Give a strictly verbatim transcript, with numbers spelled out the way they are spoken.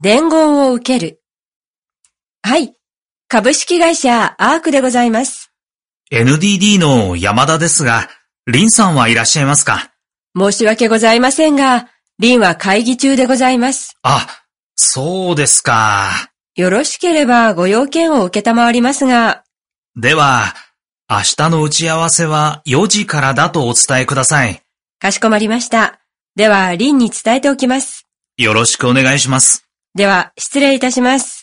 伝言を受ける。はい。株式会社アークでございます。 エヌディーディー の山田ですが、林さんはいらっしゃいますか？ 申し訳ございませんが、林は会議中でございます。 あ、そうですか。 よろしければご用件を受けたまわりますが。 では、明日の打ち合わせはよじからだとお伝えください。 かしこまりました。では、林に伝えておきます。 よろしくお願いします。 では、失礼いたします。